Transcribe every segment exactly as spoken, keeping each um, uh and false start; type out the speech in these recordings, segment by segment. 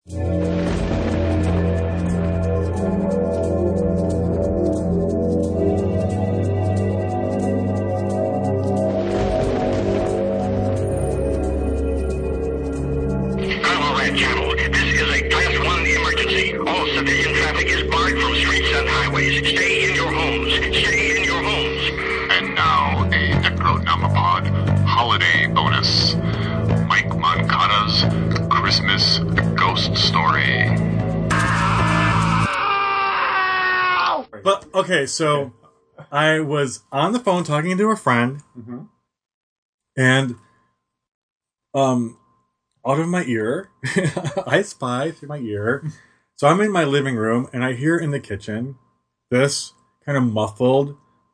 Channel. This is a class one emergency. All civilian traffic is barred from streets and highways. Stay in your homes. Stay in your homes. And now a Necronomicon holiday bonus. Mike Moncada's Christmas Ghost Story. But okay, so I was on the phone talking to a friend, mm-hmm. and um. out of my ear, I spy through my ear. So I'm in my living room, and I hear in the kitchen this kind of muffled.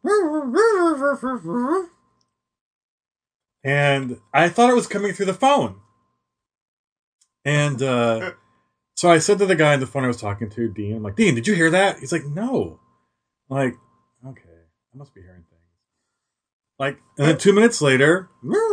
And I thought it was coming through the phone. And uh, so I said to the guy on the phone I was talking to, Dean, I'm like, Dean, did you hear that? He's like, no. I'm like, okay, I must be hearing things. Like, and then two minutes later...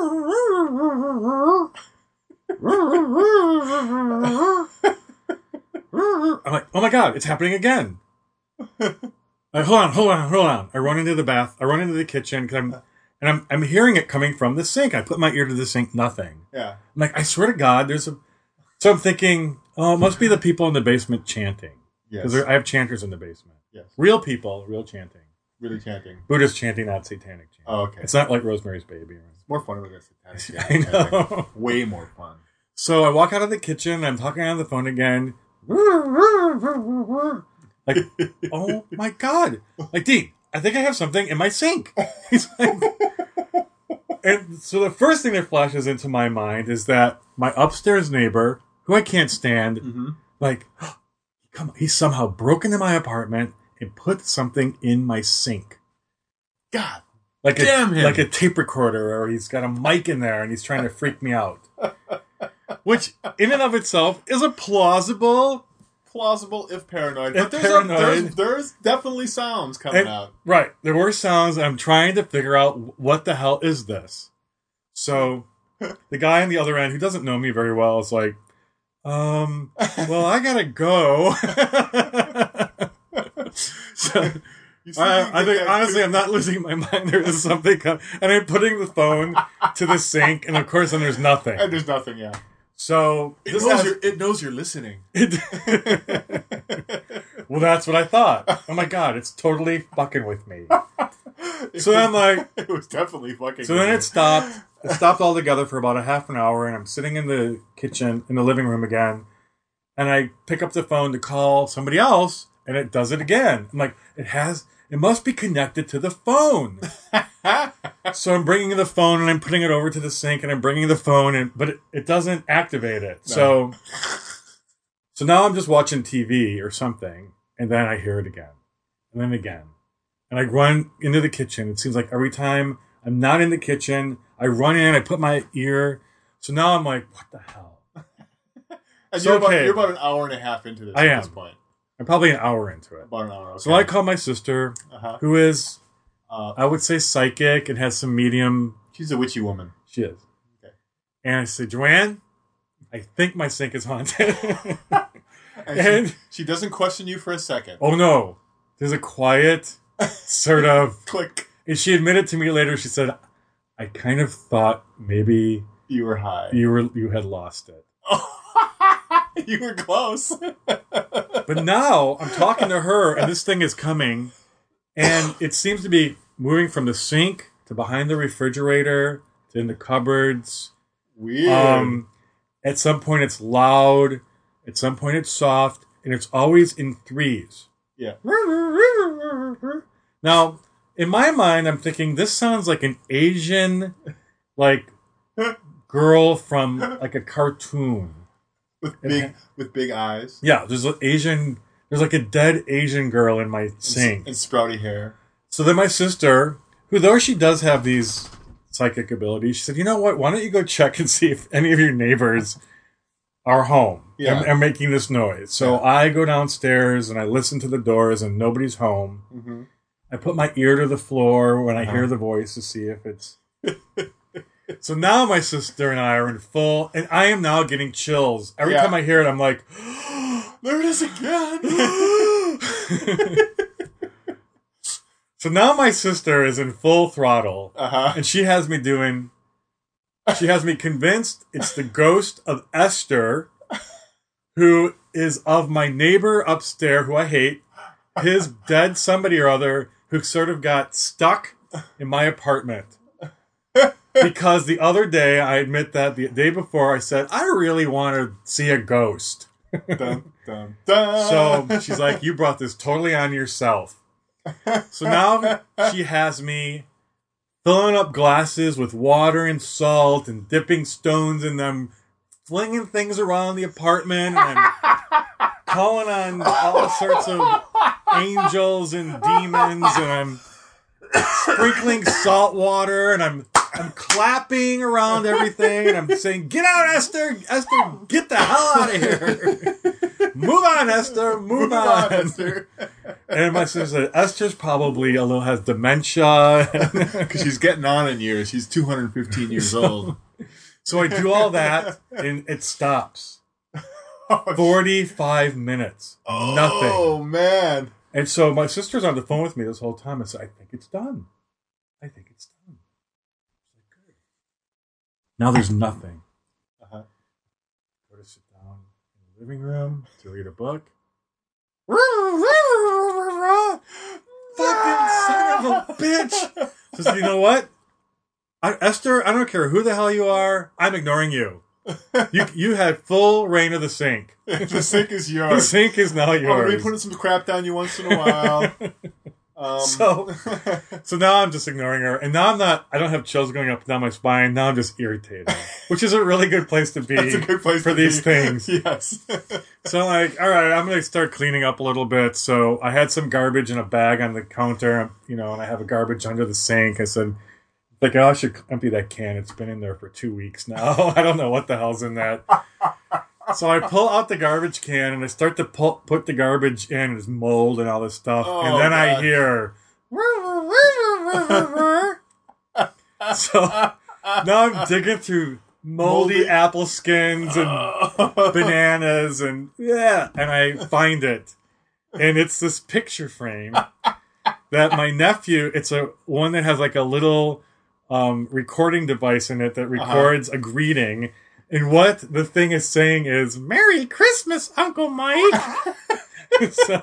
I'm like, oh my god, it's happening again. Like, hold on, hold on, hold on. I run into the bath. I run into the kitchen because I'm, and I'm, I'm hearing it coming from the sink. I put my ear to the sink, nothing. Yeah. I'm like, I swear to God, there's a. So I'm thinking, oh, it must be the people in the basement chanting. Yes. Because I have chanters in the basement. Yes. Real people, real chanting. Really chanting. Buddhist chanting, not satanic chanting. Oh, okay. It's not like Rosemary's Baby. It's more fun with a satanic I know. chanting. Way more fun. So I walk out of the kitchen. I'm talking on the phone again. Like, oh my god! Like, Dean, I think I have something in my sink. He's like, and so the first thing that flashes into my mind is that my upstairs neighbor, who I can't stand, mm-hmm. like, come on, he's somehow broken into my apartment and put something in my sink. God, like damn a, him! Like a tape recorder, or he's got a mic in there and he's trying to freak me out. Which, in and of itself, is a plausible... Plausible if paranoid. If but there's, paranoid. A, there's, there's definitely sounds coming and, out. Right. There were sounds, and I'm trying to figure out what the hell is this. So, the guy on the other end, who doesn't know me very well, is like, um, well, I gotta go. So... Uh, I think, honestly, I'm not losing my mind. There is something coming. And I'm putting the phone to the sink, and of course, then there's nothing. And there's nothing, yeah. So... It, this knows, has, you're, it knows you're listening. It, well, that's what I thought. Oh my god, it's totally fucking with me. So was, I'm like... It was definitely fucking So with then me. it stopped. It stopped altogether for about a half an hour, and I'm sitting in the kitchen, in the living room again, and I pick up the phone to call somebody else, and it does it again. I'm like, it has... It must be connected to the phone. So I'm bringing the phone and I'm putting it over to the sink and I'm bringing the phone in, but it, it doesn't activate it. No. So, so now I'm just watching T V or something, and then I hear it again, and then again, and I run into the kitchen. It seems like every time I'm not in the kitchen, I run in, I put my ear. So now I'm like, what the hell? And So, you're, about, okay. you're about an hour and a half into this I at am. this point. I'm probably an hour into it. About an hour. Okay. So I call my sister, uh-huh. who is, uh, I would say, psychic and has some medium. She's a witchy woman. She is. Okay. And I say, Joanne, I think my sink is haunted. and and she, she doesn't question you for a second. Oh no, there's a quiet sort of click. And she admitted to me later. She said, "I kind of thought maybe you were high. You were you had lost it." You were close. But now I'm talking to her, and this thing is coming, and it seems to be moving from the sink to behind the refrigerator to in the cupboards. Weird. Um, at some point, it's loud. At some point, it's soft, and it's always in threes. Yeah. Now, in my mind, I'm thinking this sounds like an Asian, like girl from like a cartoon. With big, with big eyes. Yeah, there's an Asian. There's like a dead Asian girl in my sink and sprouty hair. So then my sister, who though she does have these psychic abilities, she said, "You know what? Why don't you go check and see if any of your neighbors are home yeah. and are making this noise?" So yeah. I go downstairs and I listen to the doors and nobody's home. Mm-hmm. I put my ear to the floor when I uh-huh. hear the voice to see if it's. So now my sister and I are in full, and I am now getting chills. Every Yeah. time I hear it, I'm like, There it is again. so now my sister is in full throttle, Uh-huh. and she has me doing, she has me convinced it's the ghost of Esther, who is of my neighbor upstairs, who I hate, his dead somebody or other, who sort of got stuck in my apartment. Because the other day, I admit that the day before, I said, I really want to see a ghost. Dun, dun, dun. So she's like, you brought this totally on yourself. So now she has me filling up glasses with water and salt and dipping stones in them, flinging things around the apartment, and calling on all sorts of angels and demons, and I'm sprinkling salt water, and I'm I'm clapping around everything, and I'm saying, get out, Esther! Esther, get the hell out of here! Move on, Esther! Move, Move on! on, Esther. And my sister said, Esther's probably a little, has dementia. Because she's getting on in years. She's two hundred fifteen years old. So I do all that, and it stops. forty-five minutes. Nothing. Oh, man. And so my sister's on the phone with me this whole time. I said, I think it's done. I think it's done. Now there's nothing. Uh-huh. Go to sit down in the living room to read a book. Fucking son of a bitch! So you know what? I, Esther, I don't care who the hell you are. I'm ignoring you. You you had full reign of the sink. The sink is The yours. sink is now Oh, yours. we putting some crap down you once in a while. Um, So, so now I'm just ignoring her, and now I'm not. I don't have chills going up and down my spine. Now I'm just irritated, which is a really good place to be. That's a good place for to these be. things. Yes. So I'm like, all right, I'm gonna start cleaning up a little bit. So I had some garbage in a bag on the counter, you know, and I have a garbage under the sink. I said, like, oh, I should empty that can. It's been in there for two weeks now. I don't know what the hell's in that. So I pull out the garbage can and I start to pull, put the garbage in. There's mold and all this stuff, Oh, and then I God. hear. So now I'm digging through moldy, Moldy? apple skins and bananas and yeah, and I find it, and it's this picture frame that my nephew. It's a one that has like a little um, recording device in it that records a greeting, and what the thing is saying is "Merry Christmas, Uncle Mike." so.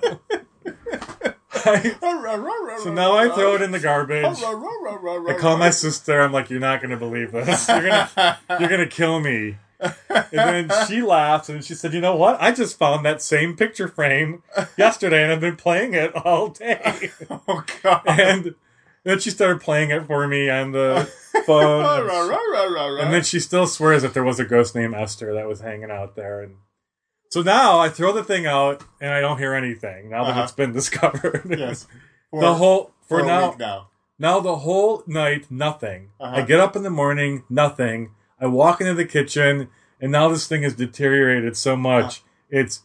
I, so now I throw it in the garbage. I call my sister. I'm like, "You're not going to believe this. You're gonna, you're gonna kill me." And then she laughs and she said, "You know what? I just found that same picture frame yesterday, and I've been playing it all day." Oh, God. And then she started playing it for me on the phone. And, and then she still swears that there was a ghost named Esther that was hanging out there. And so now I throw the thing out and I don't hear anything now that Uh-huh. it's been discovered. Yes. For, the whole for, for a now, week now. now the whole night nothing. Uh-huh. I get up in the morning, nothing. I walk into the kitchen, and now this thing has deteriorated so much. Uh-huh. It's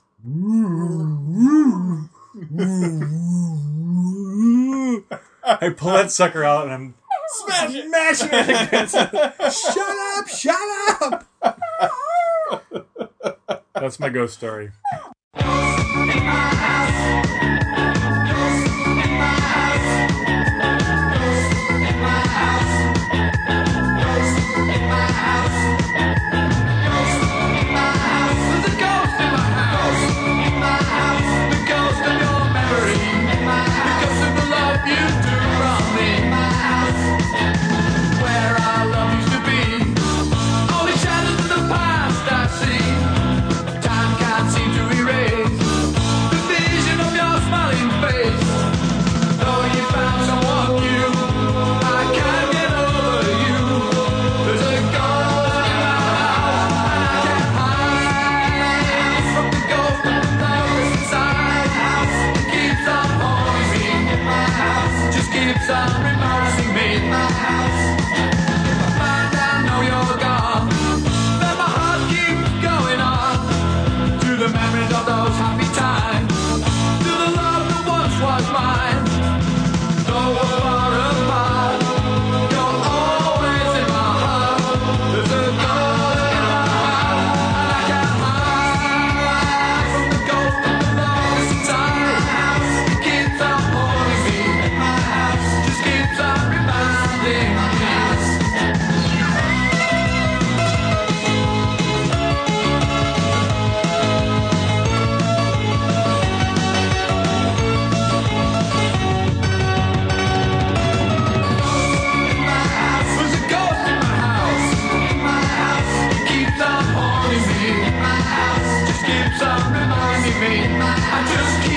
I pull that sucker out and I'm Smash it! smashing it against it. Shut up! Shut up! That's my ghost story. I just keep